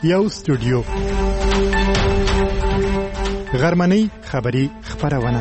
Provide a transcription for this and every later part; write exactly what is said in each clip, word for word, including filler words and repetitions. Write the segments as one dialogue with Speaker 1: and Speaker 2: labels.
Speaker 1: یو استودیو غرمنۍ خبری خبرونه.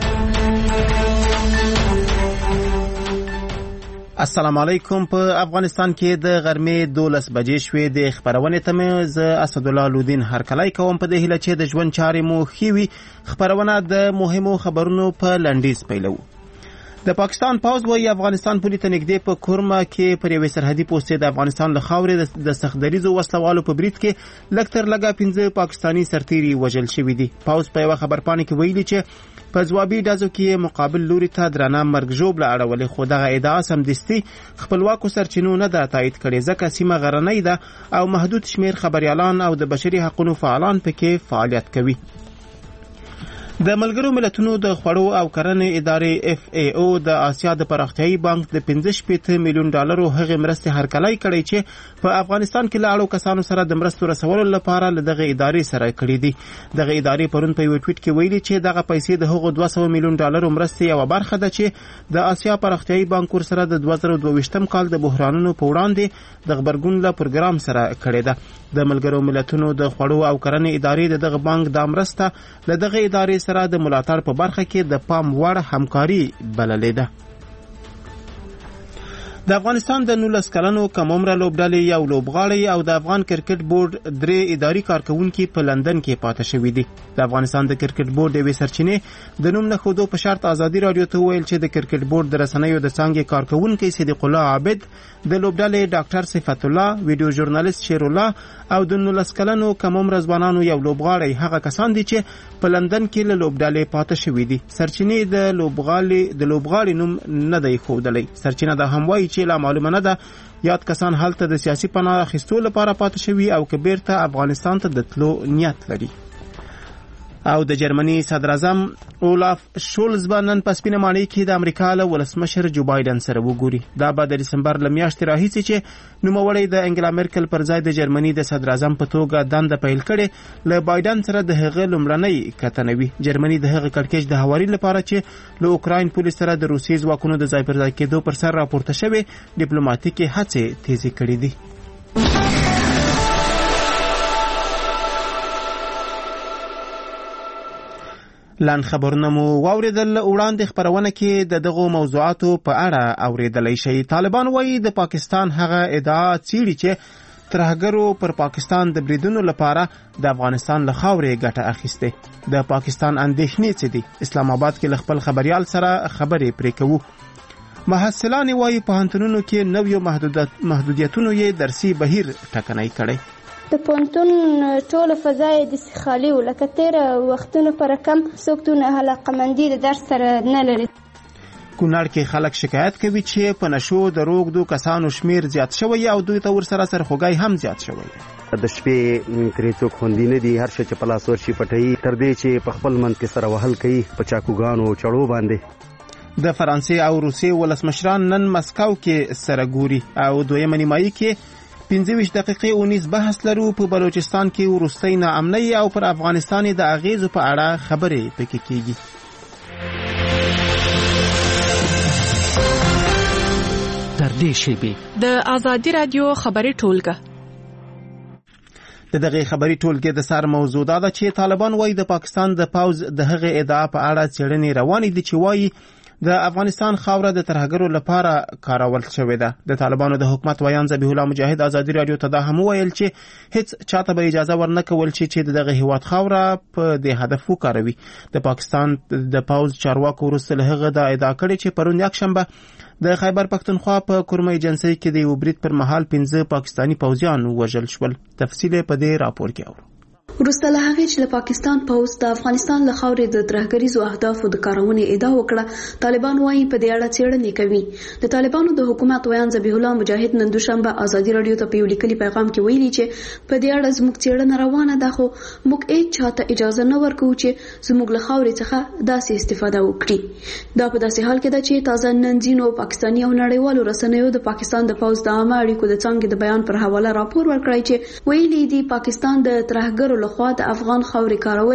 Speaker 2: السلام علیکم. په افغانستان کې د غرمې دولس بجې شوې. د خبرونې تمه ز اسدالله لودین هرکلی کوم په دې هیله چې د ژوند چارې مو خېوي. خبرونه د مهمو خبرونو په لنډیز پیلو. د پاکستان پوځ وايي افغانستان پولي ته نږدې په کورما کې پر یوې سرحدي پوستې د افغانستان له خاورې د سختدریزو وسلوالو په برید کې لږ تر لږه پنځه پاکستاني سرتیري وژل شوي دي. پوځ په یوه خبرپاڼه کې ویلي چې په ځوابي ډزو کې مقابل لوري ته درانه مرګ ژوبله اړولې، خو دغه ادعا سمدستي خپلواکو سرچینو نه ده تایید کړې، ځکه سیمه غرنۍ ده او محدود شمیر خبريالان او د بشري حقوقو فعالان پکې فعالیت کوي. د ملګرو ملتونو د خوړو او کرنې ادارې اف ای او د آسیا د پراختیایي بانک د پنځه شپېته میلیون ډالرو هغې مرستې هرکلی کړی چې په افغانستان کې له اړو کسانو سره د مرستو رسولو لپاره له دغه ادارې سره کړي دي. دغه ادارې پرون په یو ټویټ کې ویلي چې دغه پیسې د هغو دوه سوه میلیون ډالرو مرستې یوه برخه ده چې د آسیا پراختیایي بانک ورسره د دوه زره دوه ویشتم کال د بحرانونو په وړاندې د غبرګون له پروګرام سره کړې ده. د ملګرو ملتونو د خوړو او کرنې ادارې د دغه بانک د مرسته له دغه ادارې سره د ملاتړ په برخه کې د پام وړ همکاري بللې ده. د افغانستان د نولس کلنو کم عمره لوبډلې یو لوبغاړی او د افغان کرکټ بورډ درې اداري کارکونکي په لندن کې پاتې شوي دي. د افغانستان د کرکټ بورډ یوې سرچینې د نوم نه ښودو په شرط ازادي راډیو ته وویل چې د کرکټ بورډ د رسنیو د څانګې کارکونکی صدیق الله عابد، د لوبډلې ډاکټر صفت الله، ویډیو ژورنالیست شیر الله او د نولس کلنو کم عمره ځوانانو یو لوبغاړی هغه کسان دي چې په لندن کې له لوبډلې پاتې شوي دي. سرچینې د لوبغاړي د لوبغاړي نوم نه دی ښودلی. سرچینه دا هم وایي چې لا معلومه نه ده یاد کسان هلته د سیاسي پناه اخیستو لپاره پاتې شوي او که بیرته افغانستان ته د تلو نیت لري. او د جرمني صدر اعظم اولاف شولز به نن په سپینه ماڼۍ کې د امریکا له ولسمشر جو بایدن سره وګوري. دا به د دسمبر له میاشتې راهیسې چې نوموړی د انګلا مرکل پر ځای د جرمني د صدر اعظم په توګه دنده پیل کړې له بایدن سره د هغه لومړنۍ کتنه وي. جرمني د هغه کړکېچ د هواري لپاره چې له اوکراین پولیس سره د روسي ځواکونو د ځای پر ځای کېدو پر سر راپورته شوې ډیپلوماټیکې هڅې تیزې کړې دي. لاند خبرونه مو واوریدل. وړاندې خبرونه کې د دغو موضوعاتو په اړه اوریدلی شي. طالبان وایي د پاکستان هغه ادعا څیړي چې ترهګرو پر پاکستان د بریدونو لپاره د افغانستان له خاورې ګټه اخیسته. د پاکستان اندېښنې څه دي؟ اسلام آباد کې له خپل خبريال سره خبرې پرې کوو. محصلان وایي پوهنتونونو کې نویو محدودیتونو یې درسي بهیر ټکنی کړی.
Speaker 3: د پونتون ټول فضای د خالی ولکه تیر وختونو پر کم سوکتونه علاقمندي د درس سره نه لري.
Speaker 2: کونړ کې خلک شکایت کوي چې په نشو د روغدو کسانو شمیر زیات شوی او دوی ته ورسره سرخوږی هم زیات شوی.
Speaker 4: د شپې ترې څوک خوندي نه دي، هر شي چې په لاس ورشي پټوي، تر دې چې په خپل منځ کې سره وهل کوي په چاکوګانو چړو باندې.
Speaker 2: د فرانسې او روسیې ولسمشران نن مسکو کې سره ګوري او دویمه نیمایي کې پنځه ویشت دقیقې اونیز بحث لرو. په بلوچستان کې وروستۍ ناامنۍ او پر افغانستان د اغیزو په اړه خبرې پکې کیږي.
Speaker 5: تر دې شیبې د آزادي رادیو خبري ټولګه
Speaker 2: د دغه خبري ټولګې د سر موضوع دا ده چې طالبان وایي د پاکستان د پوځ د هغې ادعا په اړه څېړنې روانې دي چې وایي د افغانستان خاوره د ترهګرو لپاره کارول شوې ده. د طالبانو د حکومت ویان ذبیح الله مجاهد آزادي رادیو ته دا هم ویل چې هیڅ چاته به اجازه ورنکول شي چې دغه هیواد خاوره په دې هدف وکاروي. د پاکستان د پوځ چارواکو وروسته له هغه دا ادعا کړې چې پرون یکشنبه د خیبر پښتونخوا په کورمه ایجنسۍ کې د یو برید پر مهال پنځه پاکستاني پوځیان وژل شول. تفصیل په دې راپور کې اورو.
Speaker 6: وروسته له هغې چې له پاکستان پوځ د افغانستان له خاورې د ترهګریزو اهدافو د کارونې ادعا وکړه، طالبان وایي په دې اړه څېړنې کوي. د طالبانو د حکومت ویان ذبیح الله مجاهد نن دوشنبه آزادي راډیو ته په یو لیکلي پیغام کې ویلي چې په دې اړه زموږ څېړنه روانه ده، خو موږ هیڅ چاته اجازه نه ورکوو چې زموږ له خاورې څخه داسې استفاده وکړي. دا په داسې حال کې ده چې تازه نن ځینو پاکستاني او نړیوالو رسنیو د پاکستان د پوځ د عامه اړیکو د څانګې د بیان پر حواله راپور ورکړی چې ویلي دي پاکستان د ترهګرو لخوا د افغان خاورې کارول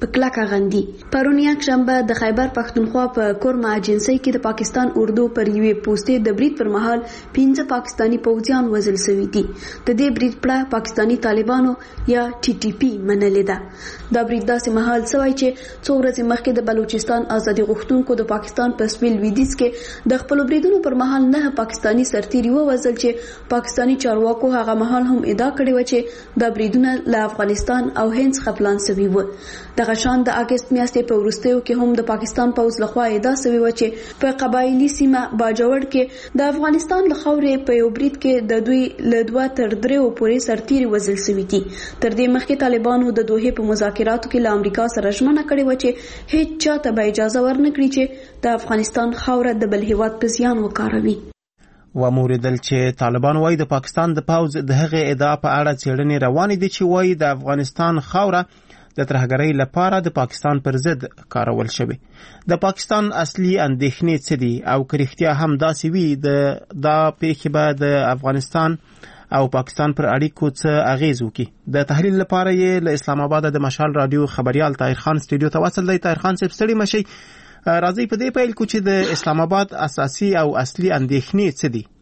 Speaker 6: په کلکه غندي. پرون یک شنبه د خیبر پښتونخوا په کورما اجنسۍ کې د پاکستان اردو پر یوې پوسټې د برید پر مهال پنځه پاکستانی پوځیان وژل شوي دي. د دې برید پړه پاکستانی طالبانو یا ټي ټي پی منلې ده. دا برید داسې مهال شوی چې څو ورځې مخکې د بلوچستان ازادي غوښتونکو د پاکستان په سویل لویدیځ کې د خپل بریدونو پر مهال نه پاکستانی سرتیري ووژل چې پاکستانی چارواکو هغه مهال هم ادعا کړې و چې دا بریدونه له افغانستان او هند څخه پلان شوي و. دغه شان د اګست میاشتې په وروستیو کې هم د پاکستان پوځ لخوا ادعا شوې و چې په قبایلي سیمه باجوړ کې د افغانستان له خاورې په یو برید کې د دوی له دوه تر دریو پورې سرتیري وژل شوي دي. تر دې مخکې طالبانو د دوحې په مذاکراتو کې له امریکا سره ژمنه کړې و چې هیڅ چاته به اجازه ورنکړي چې د افغانستان خاوره د بل هیواد په زیان وکاروي.
Speaker 2: و موریدل چې طالبان وایي د پاکستان د پوځ د هغې ادعا په اړه څېړنې روانې دي چې وایي د افغانستان خاوره د ترهګرۍ لپاره د پاکستان پر ضد کارول شوې. د پاکستان اصلي اندېښنې څه دي او که رښتیا هم داسې وي د دا پیښې به د افغانستان او پاکستان پر اړیکو څه اغیز وکړي؟ د تحلیل لپاره یې له اسلام آباد د مشال رادیو خبريال طاهر خان سټوډیو ته وصل دی. طاهر خان صاحب ستړي مشي، راځي په دې پیل کو چې د اسلام آباد اساسي او اصلي اندېښنې څه دي؟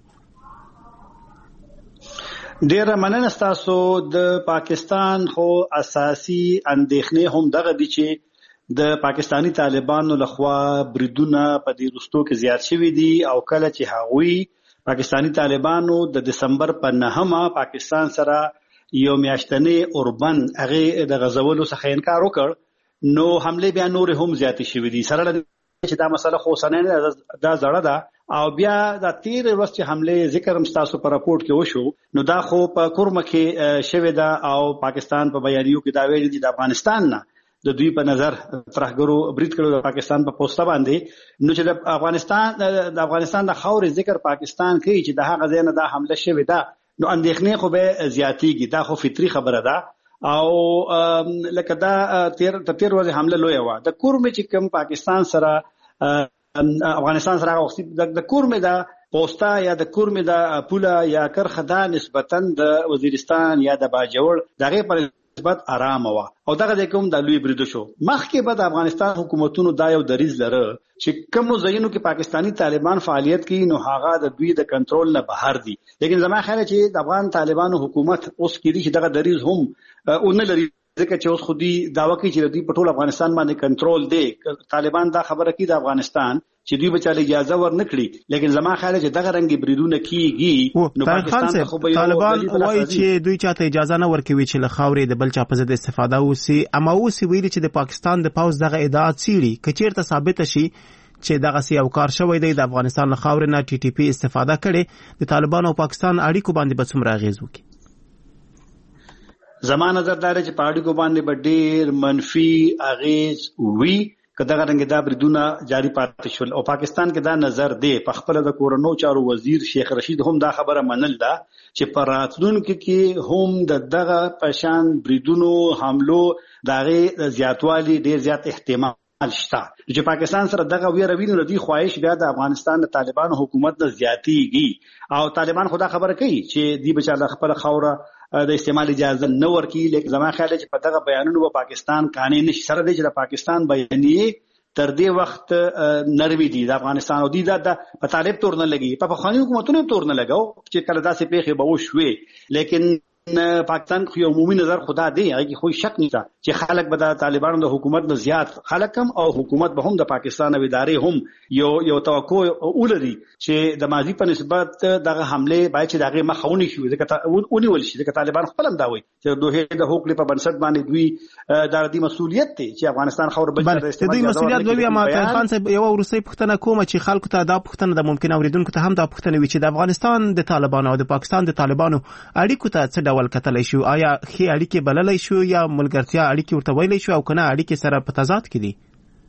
Speaker 7: ډیره مننه تاسو. د پاکستان خو اساسي اندېښنې هم دغه دي چې د پاکستانی طالبانو لخوا بریدونه په دې وروستو کې زیات شوي دي او کله چې هغوی پاکستانی طالبانو د دسمبر په نهمه پاکستان سره یو میاشتنې اوربند هغه د غزولو څخه انکار وکړ نو حمله بیا نور هم زیات شوي دي. سره چې دا مسله خو سنن دا زړه ده او بیا د تیر ورځ چې حمله ذکر هم تاسو په راپورټ کې وشو نو دا خو په کورمه کې شوی دا او پاکستان په بیانیو کې دا ویل دي د افغانستان نه د دوی په نظر ترهګرو برید کړو د پاکستان په پوسټه باندې نو چې د افغانستان د افغانستان د خاورې ذکر پاکستان کوي چې د هغه ځای نه دا حمله شوی ده نو اندېښنې خو به زیاتېږي. دا خو فطري خبره ده او لکه دا تیر تیر ورځ حمله لوی و د کورمه چې کوم پاکستان سره افغانستان سره وخت د کورمه دا پوسټا یا د کورمه دا پوله یا کرخه دا نسبتا د وزیرستان یا د باجوړ دغه پر نسبت آرام و او دغه کوم د لوی بریدو شو. مخکې به د افغانستان حکومتونو دا یو دریز لره چې کوم ځایونو کې پاکستانی طالبان فعالیت کوي نو هغه د دوی د کنټرول نه بهر دي. لیکن زما خیال چې د افغان طالبانو حکومت اوس کې چې دغه دریز هم اون لري ځکه چې اوس خو دوی دعوه کوي چې دوی په ټول افغانستان باندې کنټرول دی. طالبان دا خبره کوي د افغانستان چې دوی به چاله اجازه ورنکړي لیکن زما خیال چې دغه رنګ بریدونه کیږي نو پاکستان خو به
Speaker 2: طالبان وایي چې دوی چاته اجازه نه ورکوي چې له خاورې د بل چا په ضد استفاده وسی. اما اوس ویلي چې د پاکستان د پوځ دغه ادعا څیړي که چیرته ثابت شي چې دغه سی او کار شوی دی د افغانستان له خاورې نه ټي ټي پی استفاده کړي د طالبان او پاکستان اړیکو باندې به څومره اغیز وکړي؟
Speaker 7: زما نظر دا دی چې په اړیکو باندې به ډېر منفي اغیز وي که دغه رنګ دا بریدونه جاری پاتې شول او پاکستان کې دا نظر دی. په خپل د کورونو چارو وزیر شیخ رشید هم دا خبره منل ده چې په راتلونکو کې هم د دغه پشان بریدونو حملو دغه زیاتوالی ډېر زیات احتمال شته چې پاکستان سره دغه ویره ویني د خواهش بیا د افغانستان د طالبان حکومت نه زیاتیږي او طالبان خدا خبره کوي چې دی بچا خپل خوره د استعمال اجازه نه ورکړي. لیکن زما خیال چې په دغه بیانونو په پاکستان قانون نشي سره دی چې د پاکستان بیانیه تر دې وخت نروي دي د افغانستان او دي د په طالب تور نه لګي په خاني حکومتونو تور نه لګاو چې کله داسې پیښه به وشوي. لیکن پاکستان خو عمومي نظر خدا دی هغه خو شک نشته چې خلک به د طالبانو د حکومت نه زیات خلک کم او حکومت به هم د پاکستان او ادارې هم یو یو توقع اولري چې د ماضي په نسبت دغه حمله باید چې دغه مخاوني شي ځکه اونیول شي ځکه طالبان خپل هم دا وایي چې دوه د حقوق په بنسټ باندې دوی د دې مسولیت دی چې افغانستان خور بل د
Speaker 2: استعمال دوی مسولیت دوی ما خان صاحب یو ورسې پښتنه کوم چې خلکو ته دا پښتنه د ممکن اوریدونکو ته هم دا پښتنه وي چې د افغانستان د طالبانو او د پاکستان د طالبانو اړیکو ته څه ډول کتلای شو؟ آیا خې اړیکې بللای شو یا ملګرتیا اړیکې ورته ویلای شو او کنه اړیکې سره په تضاد کې دي؟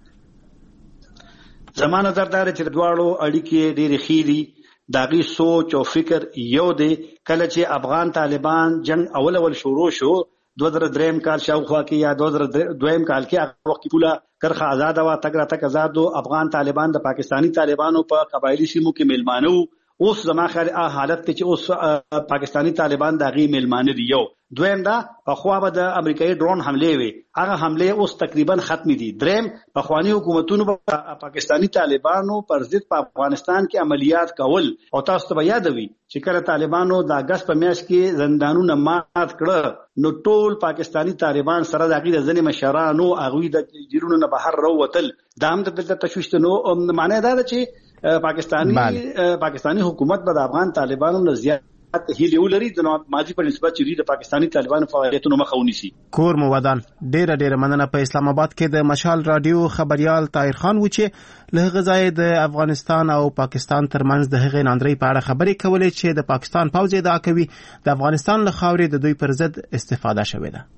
Speaker 7: زما نظر دا دی چې دواړو اړیکې ډېرې ښې دي. داغي سوچ او فکر یو دی. کله چې افغان طالبان جنگ اول اول شروع شو دو هزار دریم کال شاوخوا کې یا دو هزار دویم کال کې هغه وخت پوله کرخه آزاد وا تګ را تک آزاد افغان طالبان د پاکستانی طالبانو په قبایلی سیمو کې ملمانو اوس زما خیال حالت ته چې اوس پاکستانی طالبان د غي ملمانه دی. یو دویم دا په خوا به د امریکایي ډرون حمله وي، هغه حمله اوس تقریبا ختم دي. دریم په خواني حکومتونو په پاکستانی طالبانو پر ضد په افغانستان کې عملیات کول، او تاسو ته یادوي چې کله طالبانو د اگست په میاشت کې زندانونه مات کړه نو ټول پاکستانی طالبان سره د غي د ځنې مشرانو اغوی د جیرونو نه بهر راوتل. دا هم د تشویش نو معنی دا ده چې پاکستانی پاکستانی حکومت به د افغان طالبانو نه زیات هیله ولري د ماضي په نسبت چې د پاکستانی طالبانو فعالیتونو مخه ونیسي.
Speaker 2: کور مو ودان. ډیره ډیره مننه. په اسلام آباد کې د مشال رادیو خبريال طاهر خان و چې له غزای د افغانستان او پاکستان ترمنځ د هغې ناندري په اړه خبرې کولې چې د پاکستان پوځ ادعا کوي د افغانستان له خاورې د دوی پر ضد استفاده شوې ده.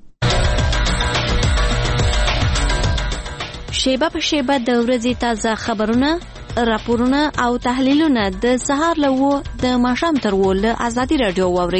Speaker 8: شیبه په شیبه د ورځې تازه خبرونه، راپورونه او تحلیلونه د سهار له و د ماښام تر و له آزادي رادیو واوري.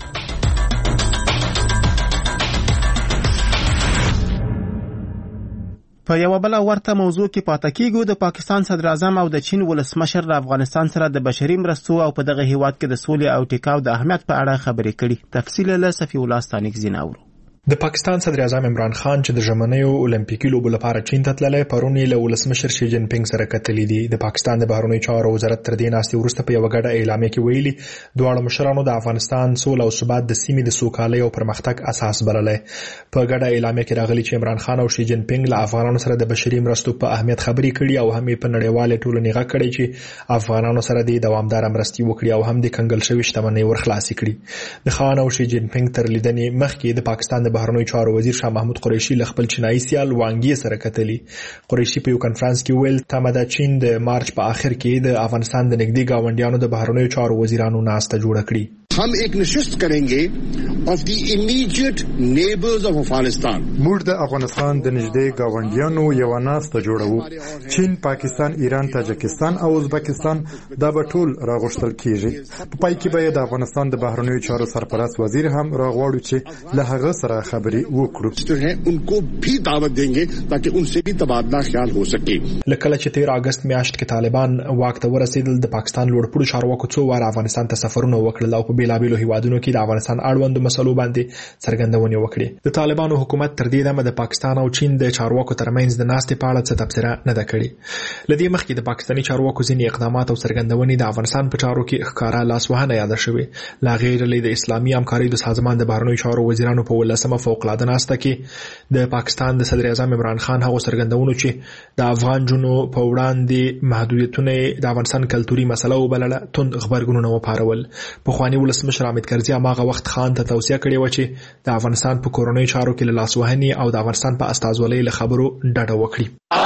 Speaker 2: په یو بل ورته موضوع کې پاتې کیږو. د پاکستان صدر اعظم او د چین ولسمشر د افغانستان سره د بشري مرستو او په دغه هیواد کې د سولې او ټیکاو د اهمیت په اړه خبرې کړي. تفصیل له صفی الله ستانیک زیناورو.
Speaker 9: د پاکستان صدر اعظم عمران خان چې د ژمنیو اولمپیکي لوبو لپاره چین ته تللی، پرون یې له ولسمشر شي جین پینګ سره کتلي دي. د پاکستان د بهرنیو چارو وزارت تر دې ناستې وروسته په یوه ګډه اعلامیه کې ویلي دواړو مشرانو د افغانستان سوله او ثبات د سیمې د سوکالۍ او پرمختګ اساس بللی. په ګډه اعلامیه کې راغلي چې عمران خان او شي جین پینګ له افغانانو سره د بشري مرستو په اهمیت خبرې کړي او هم یې په نړیواله ټولنې غږ کړی چې افغانانو سره د دوامداره مرستې وکړي او هم د کنګل شوي شتمنۍ ورخلاصې کړي. د خان او شي جین پینګ تر لیدنې مخکې د پاکستان د بهرنیو چارو وزیر شاه محمود قریشي له خپل چینایي سیال وانګي سره کتلي. قریشي په یو کنفرانس کې ویل تمه ده چین د مارچ په آخر کې د افغانستان د نږدې ګاونډیانو د بهرنیو چارو وزیرانو ناسته جوړه کړي.
Speaker 10: हम एक नशिस्त करेंगे of the immediate neighbors of Afghanistan.
Speaker 1: موږ د افغانستان د نږدې گاونډیانو یو ناسته جوړو. چین، پاکستان، ایران، تاجکستان او ازبکستان دا به ټول راغوښتل کیږي. په پای کې به د افغانستان د بهرنیو چارو سرپرست وزیر هم راغواړو چې له هغه سره خبرې وکړو.
Speaker 10: جو ہے ان کو بھی دعوت دیں گے تاکہ ان سے بھی تبادلہ خیال ہو سکے.
Speaker 9: لکه چې تیر اگست میاشت کې طالبان واک ته ورسېدل، د پاکستان لوړپوړو چارواکو څو واره افغانستان ته سفرونه وکړل او په بیلابیلو هیوادونو کې د افغانستان اړوندو مسلو باندې څرګندونې وکړې. د طالبانو حکومت تر دې دمه د پاکستان او چین د چارواکو ترمنځ د ناستې په اړه څه تبصره نه ده کړې. لدې مخکې د پاکستاني چارواکو ځینې اقدامات او څرګندونې د افغانستان په چارو کې ښکارا لاسوهنه یاده شوې. لا غیر له د اسلامي همکارۍ د سازمان د بهرنیو چارو وزیرانو په ولسمه فوق‌العاده ناسته کې د پاکستان د صدر اعظم عمران خان هغه څرګندونو چې د افغان جنو په وړاندې محدودیتونه د افغانستان کلتوري مسله وبلله توند غبرګونونه وپارول. په خواني ولسمشر حامد کرزي هغه وخت خان ته توصیه کړې و چې د افغانستان په کورنیو چارو کې له لاسوهنې او د افغانستان په استازولۍ له خبرو ډډه وکړي.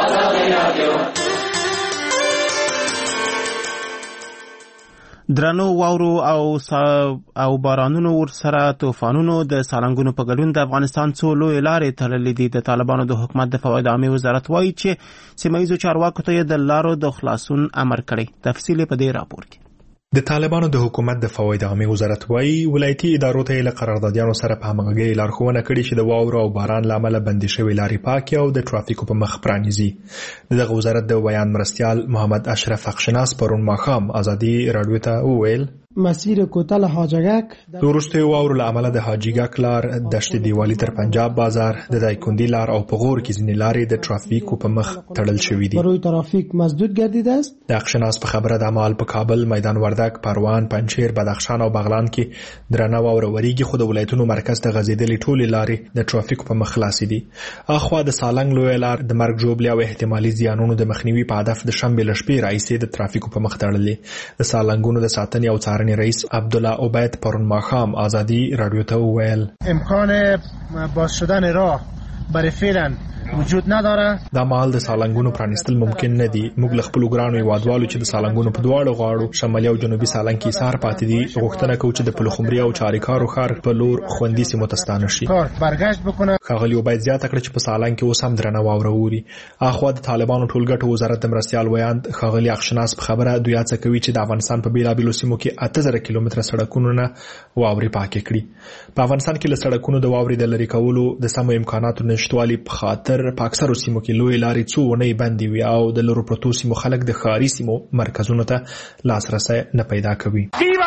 Speaker 2: درنو واورو او او بارانونو ورسره طوفانونو د سالنګونو په ګډون د افغانستان څو لوی لارې تړلې دي. د طالبانو د حکومت د فواید عامه وزارت وایي چې سیمایي چارواکو ته د لارو د خلاصون امر کړی. تفصیل په دې راپور کې.
Speaker 9: د طالبانو د حکومت د فواید عامه وزارت وایي ولایتي ادارو ته له قراردادیانو سره په همغږۍ لارښوونه کړې چې د واورو او باران له امله بندي شوې لارې پاکې او د ترافیکو په مخ پرانیزي. دغه وزارت د بیان مرستیال محمد اشرف حقشناس پرون ماښام ازادي راډیو ته وویل
Speaker 11: مسیر کوتل حاجگک
Speaker 9: د وروستیو واورو له امله د حاجیګک لار، دشت دیوالی تر پنجاب بازار، د دایکندی لار او په غور کې ځینې لارې د ترافیکو په مخ تړل شوې دي.
Speaker 11: برای ترافیک مسدود گردیده است.
Speaker 9: د حقشناس په خبره د عمل په کابل، میدان وردک، پروان، پنجشیر، بدخشان او بغلان کې درنه واوره وریږي، خو د ولایتونو مرکز ته غځېدلې ټولې لارې د ترافیکو په مخ خلاصې دي. اخوا د سالنګ لوی لار د مرګ ژوبلې او احتمالي زیانونو د مخنیوي په هدف د شنبې له شپې راهیسې د ترافیکو په مخ تړلې. د سالنګونو د ساتنې او څارنې رئیس عبدالله عبید پرون ماښام ازادي راډیو ته وویل
Speaker 11: امکان باز شدن راه برای فعلا وجود نداره.
Speaker 9: دا مال د سالنګونو پرانیستل ممکن نه دي. موږ له خپل ګرانو هیوادوالو چې د سالنګونو په دواړو غاړو شمالي او جنوبي سالنګ کې ایثار پاتې دي غوښتنه کوو چې د پلخمري او چاریکارو ښار په لور خوندي سیمو ته ستانه شي.
Speaker 11: برګشت بکنه.
Speaker 9: ښاغلي عبید زیاته کړه چې په سالنګ کې اوس هم درنه واوره اوري. اخوا د طالبانو ټولګټو وزارت د مرستیال ویاند ښاغلي اخشناس په خبره دوی هڅه کوي چې د افغانستان په بیلابیلو سیمو کې اته زره کیلومتره سړکونو نه واورې پاکې کړي. په افغانستان کې له سړکونو د واورې د لرې کولو د سمو امکاناتو نشتوالي په خاطر بهیر په اکثرو سیمو کې لوی لارې څو اونۍ بندې وي او د لرو پرتو سیمو خلک د ښاري سیمو مرکزونو ته لاسرسی نه پیدا کوي.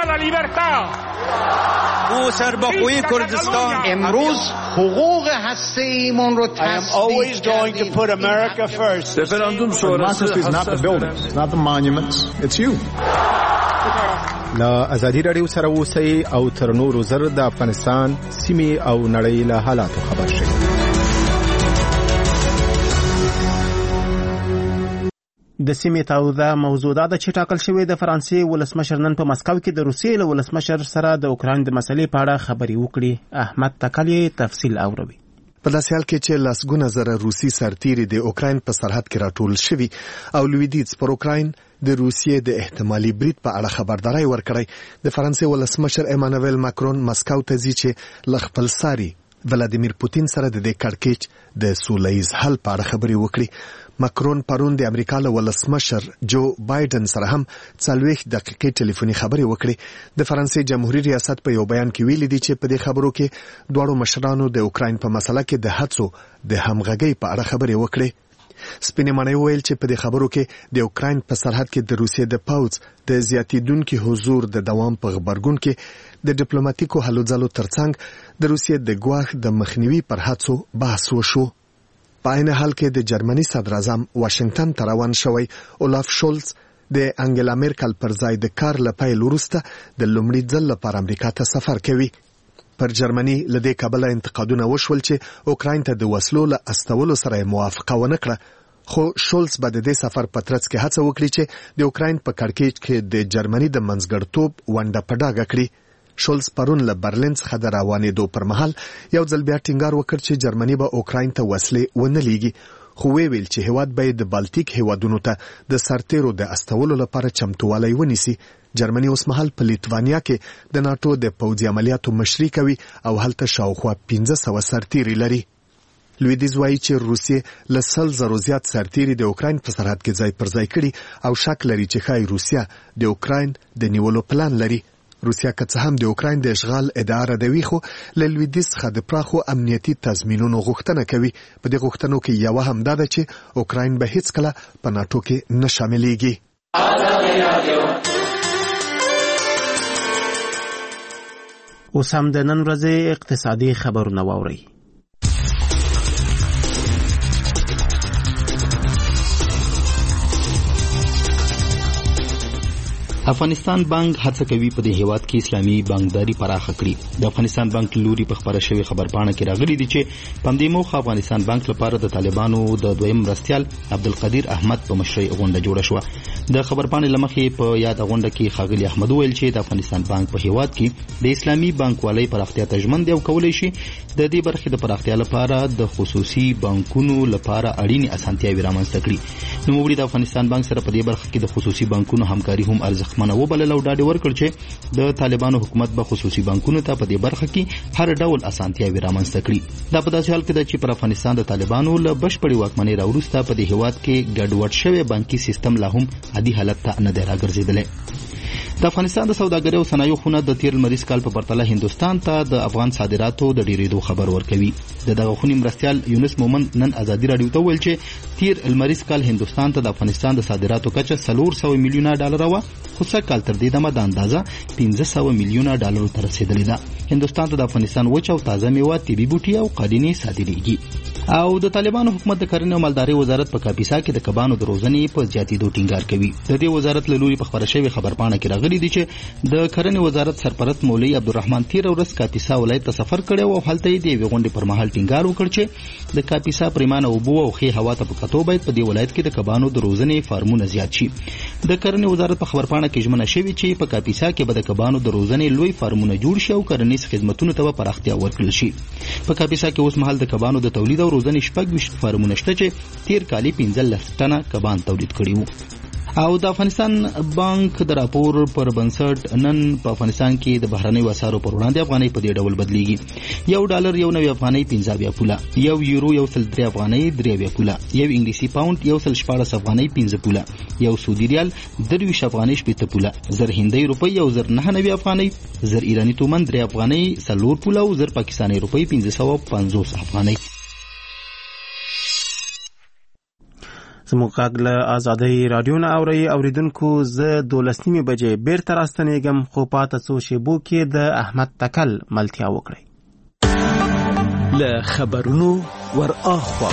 Speaker 12: او سرباخوی کردستان
Speaker 10: امروز حقوق هسته‌ایمون رو تثبیت کردیم.
Speaker 13: Referendum sonrası is not the buildings, not the monuments, it's you.
Speaker 14: لا ازادي رادیو سره اوسئ او تر نورو زر د افغانستان سیمې او نړۍ له حالاتو خبر شئ.
Speaker 2: د سیمې تاوده موضوع دا ده چې ټاکل شوې د فرانسې ولسمشر نن په مسکو کې د روسیې له ولسمشر سره د اوکراین د مسلې په اړه خبرې وکړي. احمد تکلی تفصیل اوروي.
Speaker 15: په داسې حال کې چې لسګونه زره روسي سرتیري د اوکراین په سرحد کې راټول شوي او لویدیځ پر اوکراین د روسیې د احتمالي برید په اړه خبرداري ورکړی، د فرانسې ولسمشر ایمانوئل ماکرون مسکو ته ځي چې له خپل ساري ولادیمیر پوتین سره د دې کړکېچ د سولهییز حل په اړه خبرې وکړي. ماکرون پرون د امریکا له ولسمشر جو بایدن سره هم څلوېښت دقیقې ټلیفوني خبرې وکړي. د فرانسې جمهوریت ریاست په یو بیان کې ویلي دي چې په دې خبرو کې دواړو مشرانو د اوکراین په مسله کې د هڅو د همغږۍ په اړه خبرې وکړي. سپینې ماڼۍ وویل چې په دې خبرو کې د اوکراین په سرحد کې د روسیې د پوځ د زیاتیدونکي حضور د دوام په غبرګون کې د ډیپلوماټیکو هلو ځلو ترڅنګ د روسیې د ګواښ د مخنیوي پر هڅو بحث وشو. په عین حال کې د جرمني صدر اعظم واشنگټن ته روان شوی اولاف شولز د انګلا میرکل پر ځای د کار له پیل وروسته د لومړي ځل لپاره امریکا ته سفر کوي. پر جرمني له دې کبله انتقادونه وشول چې اوکراین ته د وسلو له استولو سره موافقه ونه کړه، خو شولز به د دې سفر په ترڅ کې هڅه وکړي چې د اوکراین په کړکېچ کې د جرمني د منځګړتوب ونډه په ډاګه کړي. شولز پرون له برلین څخه د روانېدو پر مهال یو ځل بیا ټینګار وکړ چې جرمني به اوکراین ته وسلې ونه لیږي، خو ویل چې هیواد به د بالټیک هیوادونو ته د سرتیرو د استولو لپاره چمتووالی ونیسي. جرمني اوس مهال په لیتوانیا کې د ناتو د پوځي عملیاتو مشري کوي او هلته شاوخوا پنځه سوه سرتیري لري. لویدیځ وایي چې روسیې له سل زرو زیات سرتیري د اوکراین په سرحد کې ځای پر ځای کړي او شک لري چې ښایي روسیه د اوکراین د نیولو پلان لري. روسیه که څه هم د اوکراین د اشغال ادعا ردوي، خو له لویدیځ څخه د پراخو امنیتي تضمینونو غوښتنه کوي. په دې غوښتنو کې یوه هم دا ده چې اوکراین به هیڅکله په ناټو کې نه شاملېږي.
Speaker 2: اوس هم د نن ورځې اقتصادي خبرونه واورئ.
Speaker 16: افغانستان بانک هڅه کوي په دې هیواد کې اسلامي بانکداري پراخه کړي. د افغانستان بانک لوري په خبره شوی خبرپاڼه کې راغلي دي چې پمدې موخه افغانستان بانک لپاره د طالبانو د دویم مرستیال عبدالقدیر احمد په مشرۍ غونډه جوړه شوه. د خبرپاڼې لمخې په یاد غونډه کې ښاغلي احمد ویل چې د افغانستان بانک په هیواد کې د اسلامي بانکوالۍ پراختیا ته ژمن دی او کولای شي د دې برخې د پراختیا لپاره د خصوصي بانکونو لپاره اړینې اسانتیاوې رامنځته کړي. نوموړي د افغانستان بانک سره په دې برخه کې د خصوصي بانکونو همکاري هم ارزښتمنه وبلله او ډاډ ورکړ چې د طالبانو حکومت به خصوصي بانکونو ته په دې برخه کې هر ډول اسانتیاوې رامنځته کړي. دا په داسې حال کې ده چې پر افغانستان د طالبانو له بشپړې واکمنۍ راوروسته په دې هیواد کې ګډوډ شوی بانکي سیستم لا هم عادي حالت ته نه دی راګرځېدلی. د افغانستان د سوداګرۍ او صنایعو خونه د تیر لمریز کال په پرتله هندوستان ته د افغان صادراتو د ډیریدو خبر ورکوي. د دغه خونې مرستیال یونس مومند نن ازادي راډیو ته وویل چې تیر لمریز کال هندوستان ته د افغانستان د صادراتو کچه څلور سوه میلیونه ډالر وه، خو سږ کال تر دې دمه د اندازه پنځه سوه میلیونه ډالرو ته رسېدلې ده. هندوستان ته د افغانستان وچ او تازه میوه، طبي بوټي او قالینې صادریږي. او د طالبانو حکومت د کرنې او مالدارۍ وزارت په کاپیسا کې د کبانو د روزنې په زیاتېدو ټینګار کوي. د دې وزارت له لوري په خبره شوې خبرپاڼه کې راغلي دي چې د کرنې وزارت سرپرست مولوي عبدالرحمن تیر ورځ کاپیسا ولایت ته سفر کړی او هلته یې د یوې غونډې پر مهال ټینګار وکړ چې د کاپیسا پریمانه اوبو او ښې هوا ته په کتو باید په دې ولایت کې د کبانو د روزنې فارمونه زیات شي. د کرنې وزارت په خبرپاڼه کې ژمنه شوې چې په کاپیسا کې به د کبانو د روزنې لوی فارمونه جوړ شي او کرنیز خدمتونو ته به پراختیا ورکړل شي. په کاپیسا کې اوس مهال د کبانو د تولید او روزنې شپږ ویشت فارمونه شته چې تیر کال پنځلس ټنه کبان تولید کړي وو. او د افغانستان بانک د راپور پر بنسټ نن په افغانستان کې د بهرنیو اسعارو پر وړاندې افغانۍ په دې ډول بدلیږي. یو ډالر یو نوي افغانۍ پنځه اویا پوله، یو یورو یو سل درې افغانۍ درې اویا پوله، یو انګلیسي پاونډ یو سل شپاړس افغانۍ پنځه پوله، یو سعودي ریال درویشت افغانۍ شپېته پوله، زر هندۍ روپۍ یو زر نهه نوي افغانۍ، زر ایراني تومن درې افغانۍ څلور پوله او زر پاکستاني روپۍ پنځه سوه پنځوس افغانۍ.
Speaker 2: زموږ غږ له آزادۍ رادیو نه اورئ اوریدونکو. زه دولس نیمې بجې بیرته راستنېږم، خو پاته څو شیبو کې د احمد تکل ملتیا وکړئ.
Speaker 17: له خبرونو ور اخوا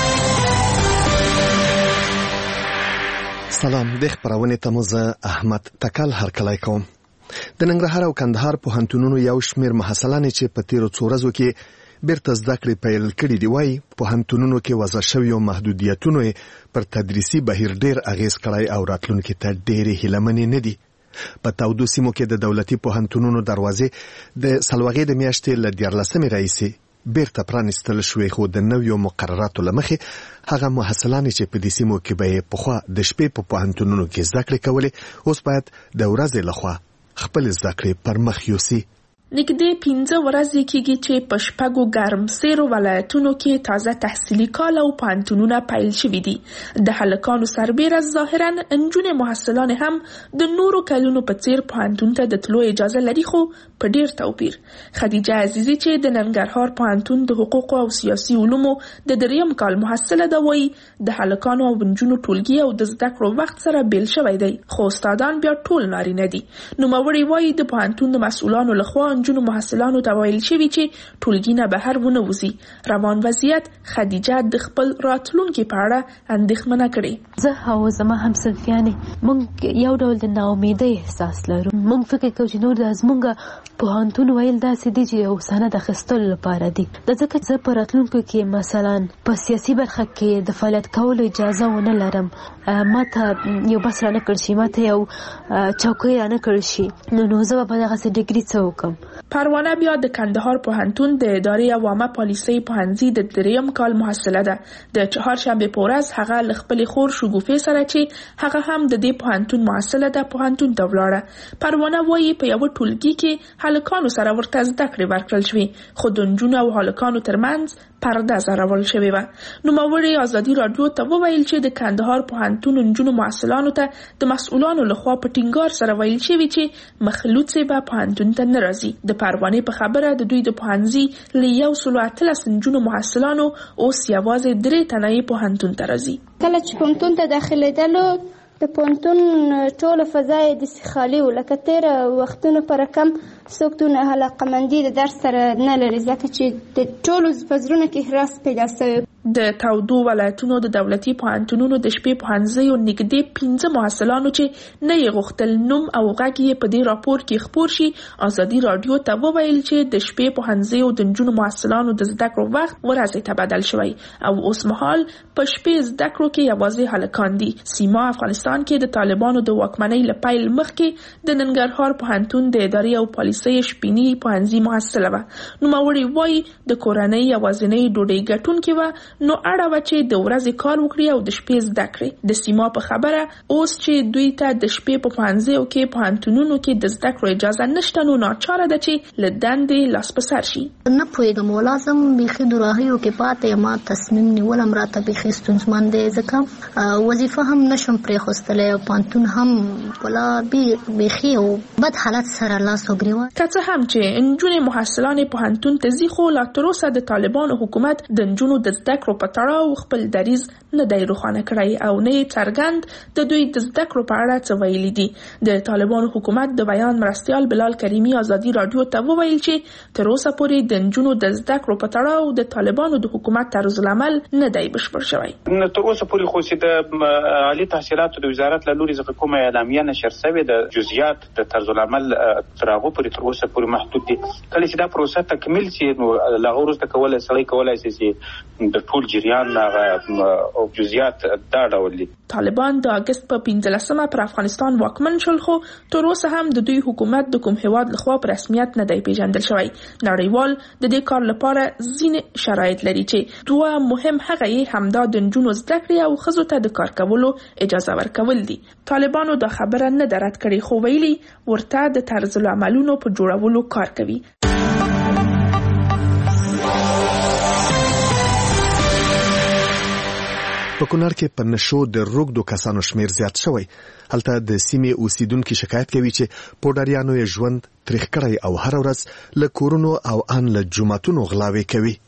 Speaker 15: سلام، د خبرونه ته مو زه احمد تکل هرکلی کوم. د ننګرهار او کندهار پوهنتونونو یو شمېر محصلان چې په تیرو څو ورځو کې بیرته زده کړې پیل کړي دي وایي پوهنتونونو کې وضع شویو محدودیتونو پر تدریسي بهیر ډېر اغېز کړی او راتلونکي ته ډېرې هیلهمنې نه دي. په تودو سیمو کې د دولتي پوهنتونونو دروازې د سلوغې د میاشتې له دیارلسمې راهیسې بیرته پرانیستل شوې، خو د نویو مقرراتو له مخې هغه محصلان چې په دې سیمو کې به یې پخوا د شپې په پوهنتونونو کې زده کړې کولې اوس باید د ورځې لخوا خپل زده کړې پر مخ یوسي.
Speaker 18: نږدې پنځه ورځې کېږي چې په شپږو ګرمسیرو ولایتونو کې تازه تحصیلي کال او پوهنتونونه پیل شوي دي. د هلکانو سربیره ظاهرا نجونې محصلان هم د نورو کلونو په څیر پوهنتون ته د تلو اجازه لري، خو په ډیر توپیر. خدیجه عزیزی چې د ننګرهار پوهنتون د حقوقو او سیاسي علومو د دریم کال محصله ده وایي د هلکانو او نجونو ټولګي او د زده کړو وخت سره بیل شوی دی، خو استادان بیا ټول نارینه دي. نوموړي وایي د پوهنتون د مسؤلانو لخوا نجونو محصلانو ته ویل شوي چې ټولګي نه بهر ونه وځي. روان وضعیت خدیجه د خپل راتلونکي په اړه اندېښمنه کړې.
Speaker 19: زه او زما همصنفیانې موږ یو ډول د ناامیدۍ احساس لرو. موږ فکر کوو چې نور د زموږ پوهنتون ویل داسې دي چې یو سند اخیستلو لپاره دي. د ځکه زه په راتلونکو کې مثلا په سیاسي برخه کې د فعالیت کولو اجازه ونه لرم، ما ته یو بس را نه کړ شي، ما ته یو چوکۍ را نه کړ شي، نو نو زه به په دغسې ډګري څه وکړم.
Speaker 18: پروانه بیا د کندهار پوهنتون د ادارې عوامه پالیسۍ پوهنځي د دریم کال محصله ده. د چهارشنبې په ورځ هغه له خپلې خور شګوفې سره چې هغه هم د دې پوهنتون محصله ده پوهنتون ته ولاړه. پروانه وایي په یوه ټولګي کې هلکانو سره ورته زده کړې ورکړل شوې، خو د نجونو او هلکانو ترمنځ پرده ځړول شوې وه. نوموړي ازادي راډیو ته وویل چې د کندهار پوهنتون نجونو محصلانو ته د مسؤلانو لخوا په ټینګار سره ویل شوي چې مخلوط به پوهنتون ته نه راځي. د پروانې په خبره د دوی د پوهنځي له یو سلو اتلس نجونو محصلانو اوس یوازې درې تنه یې پوهنتون ته راځي.
Speaker 3: کله چې پوهنتون ته داخلېدلو د پوهنتون ټوله فضا یې داسې خالي و لکه تېره وختونو په رقم څوک دونه علاقه‌مندي د درس سره نه لري، ځکه چې د ټولو په زړونو کې حراس پیدا شوی.
Speaker 18: د تودو ولایتونو د دولتي پوهنتونونو د شپې پوهنځیو نږدې پنځه محصلانو چې نه یې غوښتل نوم او غږ یې په دې راپور کې خپور شي ازادي راډیو ته وویل چې د شپې پوهنځیو د نجونو محصلانو د زده کړو وخت ورځې ته بدل شوی او اوس مهال په شپې زده کړو کې یوازې هلکان دي. سیما افغانستان کې د طالبانو د واکمنۍ له پیل مخکې د ننګرهار پوهنتون د ادارې او پالیسۍ شپینی پوهنځي محصله وه. نوموړي وایي د کورنۍ یوازینۍ ډوډۍ ګټونکې وه، نو اړه وه چې د ورځې کار وکړي او د شپې زده کړي. د سیما په خبره اوس چې دوی ته د شپې په پوهنځیو کې پوهنتونونو کې د زده کړو اجازه نشته، نو ناچاره ده چې له دندې لاس په سر شي.
Speaker 20: نه پوهېږم، ولازم بیخي دوراهیو کې پاتې ما تصمیم نیولم راته بیخي ستونزمن دی، ځکه وظیفه هم نشم پرېښودلی او پوهنتون هم ولا بیخي او بد حالت سره لاس و ګرېوان.
Speaker 18: که څه هم چې نجونې محصلانې پوهنتون ته ځي، خو لا تراوسه د طالبانو حکومت د نجونو د زده کړو په تړاو خپل دریځ نه دی روښانه کړی او نه یې څرګند د دوی د زده کړو په اړه څه ویلي دي. د طالبانو حکومت د بیان مرستیال بلال کریمي ازادي راډیو ته وویل چې تر اوسه پورې د نجونو د زده کړو په تړاو د طالبانو د حکومت طرز العمل نه دی بشپړ شوی.
Speaker 21: تر اوسه پورې خو چې د عالي تحصیلاتو د وزارت له لوري څخه کومه اعلامیه نشر شوې د جزئیات د طرز العمل تر هغو پورې تر اوسه پورې محدود دي. کله چې دا پروسه تکمیل شي نو له هغه وروسته کولی سړی کولی شي چې د ټول جریان او جزئیات دا ډول دي.
Speaker 18: طالبان د اگست په پنځلسمه پر افغانستان واکمن شول، خو تر اوسه هم د دوی حکومت د کوم هیواد لخوا په رسمیت نه دی پیژندل شوی. نړیوال د دې کار لپاره ځینې شرایط لري چې دوه مهم هغه یې همدا د نجونو زده کړې او ښځو ته د کار کولو اجازه ورکول دي. طالبانو دا خبره نه ده رد کړې، خو ویلي ورته د طرز العملونو په جوړولو کار کوي.
Speaker 15: په کونړ کې په نشو د روږدو کسانو شمیر زیات شوی. هلته د سیمې اوسیدونکو شکایت کوي چې پوډریانو یې ژوند تریخ کړی او هر ورځ له کورونو او ان له جوماتونو غلاوې کوي.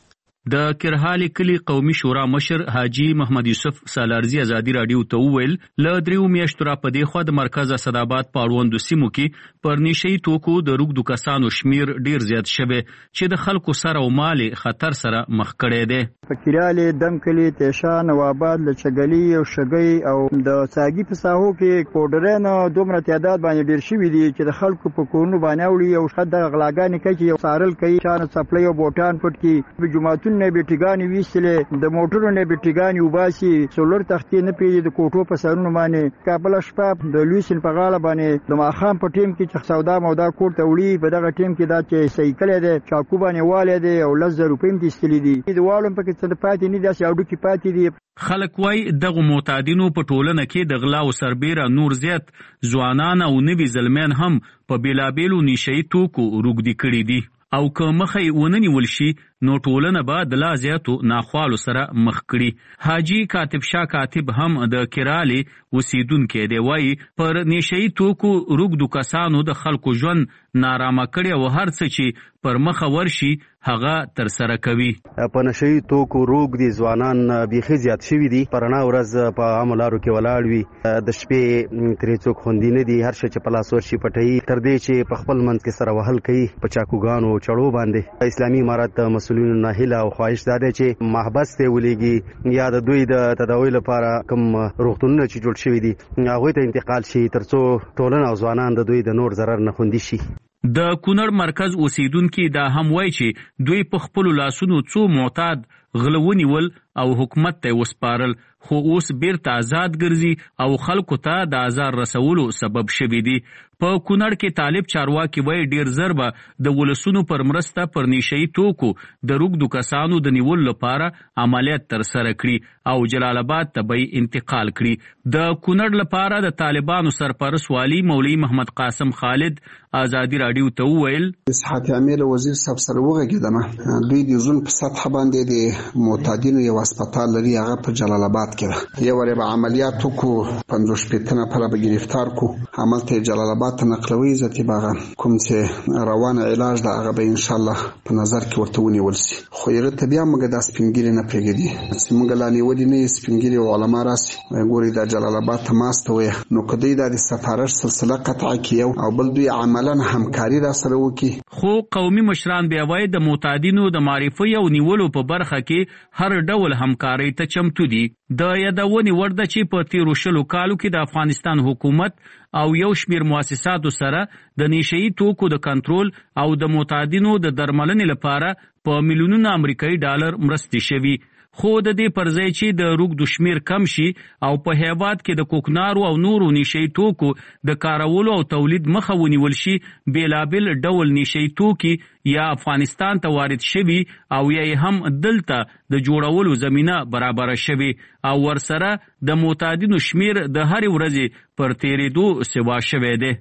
Speaker 4: د کرهالي کلی قومي شورا مشر حاجی محمد یوسف سالارزي ازادي رادیو ته وویل ل دریو میاشتو را پدې خو د مرکز اسداباد پاړوندو سیمو کې پر نشي توکو د روغ کسانو شمیر ډیر زیات شوه چې د خلکو سره او مال خطر سره مخ کړي دي.
Speaker 22: فکرالي دمکلي تیشان نواباد لچګلي او شګي او د ساګي په ساحو کې کوډرن دومره تعداد باندې ډیر شوی دي چې د خلکو په کورونو باندې وړي او شد غلاګانې کوي چې سارل کوي چانه سپلای او بوټان پټ کی جمعهتون نه بیټګانی ویسله د موټرو نه بیټګانی وباسي سولر تختې نه پیږي د کوټو په سرونو باندې کابل شپاب د لویسن په غاړه باندې د ماخام په ټیم کې چې سودا مودا کوټ ته وړي په دغه ټیم کې دا چې سایکل دی چاکو باندې واله دی او لزر روپیم دي استلی دي د والم په کې څه پاتې نه دي چې اډو کې پاتې دي.
Speaker 4: خلک وای دغه معتادینو په ټولنه کې د غلا او سربېره نور زیات ځوانان او نوي زلمیان هم په بیلابېلو نشئی توکو روږدي کړي دي او که مخې وننی ولشي نو ټولنه به د لا زیاتو ناخوالو سره مخ کړي. حاجی کاتب شاه کاتب هم د کرالي وسیدونکو دی وای پر نشئی توکو روږدو کسانو د خلکو ژوند نارامه کړي او هر څه چې پر مخه ورشي هغه تر سره کوي.
Speaker 23: په نشئی توکو روږ دي ځوانان بیخي زیات شوي دي پرنا ورځ په عملارو کې ولاړ وي د شپې ترې څوک خوندي نه دي هر شي چې په لاس ورشي پټوي تر دې چې په خپل منځ کې سره وهل کوي په چاکوګانو چړو باندې. اسلامي امارت مسؤلینو نه هیله او خواهش ده چې محبس ته ولېږي یا د دوی د تداوی لپاره کوم روغتونونه چې جوړ شوي دي هغوی ته انتقال شي ترڅو ټولنه او ځوانان د دوی د نور ضرر نه خوندي شي.
Speaker 4: د کونړ مرکز اوسیدونکو دا هم وایي چې دوی په خپل لاسونو څو معتاد غلونی ول او حکومت ته وسپارل خو اوس بیرته آزاد ګرځي او خلکو ته د آزار رسولو سبب شوي دي. په کونړ کې طالب چارواکي وایي ډیر ضربه د ولسونو پر مرسته پر نشئی توکو د روږدو کسانو د نیول لپاره عملیات تر سره کړي او جلال آباد ته به انتقال کړي. د کونړ لپاره د طالبانو سرپرست والی مولوی محمد قاسم خالد ازادي رادیو ته وویل
Speaker 24: صحت عامل وزیر صاحب سره وغږېدم دوی د زون په سطح باندې د معتادینو یو هسپتال لري هغه په جلال آباد کې ده یو ور به عملیات کو پنځوس پېتنه پر به گرفتار کو عمل ته جلال آباد ته نقلوي ذاتي باغ کوم چې روانه علاج ده هغه به ان شاء الله په نظر کې ورته ونیول شي خو یې ته بیا موږ د سپینګری نه پیګدي چې موږ لانی ودی نه سپینګری علما راسي ګوري د جلال آباد ته ماسته وي نو کدی د سفارش سلسله قطع کیو او بل دوی عملاً همکاري را سره وکي.
Speaker 4: خو قومي مشران بیا وایي د معتادینو د معرفي او نیولو په برخه کې هر ډول همکاري ته چمتو دي. د یادونې ورده چې په تیرو شلو کالو کې د افغانستان حکومت او یو شمیر مؤسساتو سره د نشئی توکو د کنټرول او د معتادینو د درملنې لپاره په میلیونونو امریکایي ډالر مرستې شوي. خو د دې پرځای چې د روږدو شمیر کم شي او په هیواد کې د کوکنارو او نورو نشئی توکو د کارولو او تولید مخه ونیول شي بیلابل ډول نشئی توکي یا افغانستان ته وارد شوي او یا هم دلته د جوړولو زمینه برابر شوي او ورسره د معتادینو شمیر د هر ورځې پر تیریدو سوا شوی دی.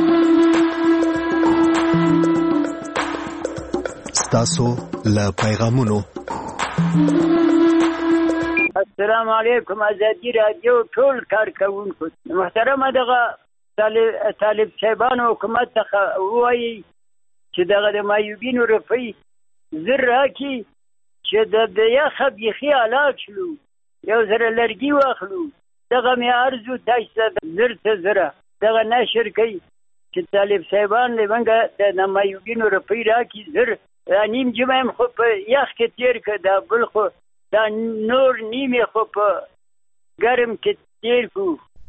Speaker 15: ستاسو له پیغامونو
Speaker 25: السلام علیکم ازادي رادیو ټول کارکونکو محترمه دغه طالب صاحبانو حکومت څخه وایي چې دغه د مایوبینو روپۍ زر راکړي چې د یخه بیخي هلاک شلو یو زره لرګي واخلو دغه مې عرض تاسو ته زر ته زره دغه نشر کوي چې طالب صاحبان موږ د مایوبینو روپۍ راکړي زر نیم جمعه خو په یخ کې تیر کړه دا بل خو دا نور نیمه خو په ګرم کې تیر کو.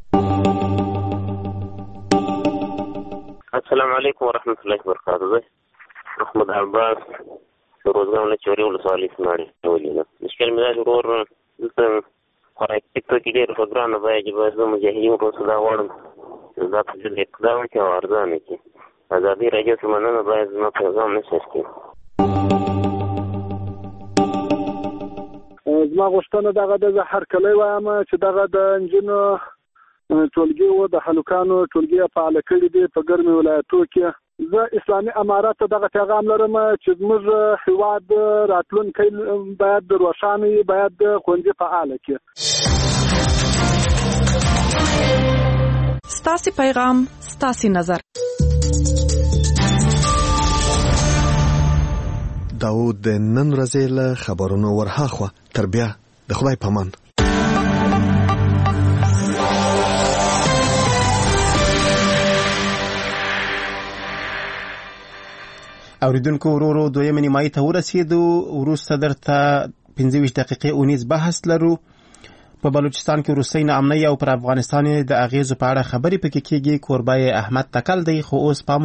Speaker 26: السلام علیکم ورحمۃ اللہ وبرکاتہ. محمد عباس روزګان له چوري ولسوالۍ سماړي ولینا مشکل مې دا ضرور دلته خورای ټیکټ کې ډېر فګران وایي چې به مجاهدین کو صدا وړم دا په دې اقدام کې ارزانه کې ازادي راځي چې مننه باید زما پیغام نشي کېږي.
Speaker 27: زما غوښتنه دغه د زهر کلی وایم چې دغه د انجینو ټولګي و د هلوکانو ټولګي فعال کړي دي په ګرمي ولایتو کې. زه اسلامي امارات ته دغه پیغام لرم چې زموږ هیواد راتلونکی باید روښانه وي باید ښوونځي فعال کړي.
Speaker 5: ستاسو پیغام ستاسو نظر
Speaker 15: داود د نن ورځې له خبرونو ورهاخوا تر بیا د خدای پامان.
Speaker 2: اوریدونکو ورورو دویمه نیمایي ته ورسېدو. وروسته درته پنځه ویشت دقیقې اونیز بحث لرو. په بلوچستان کې وروستۍ ناامنۍ او پر افغانستان د اغیزو په اړه خبرې پکې کېږي. کوربه احمد تکل دی، خو اوس پام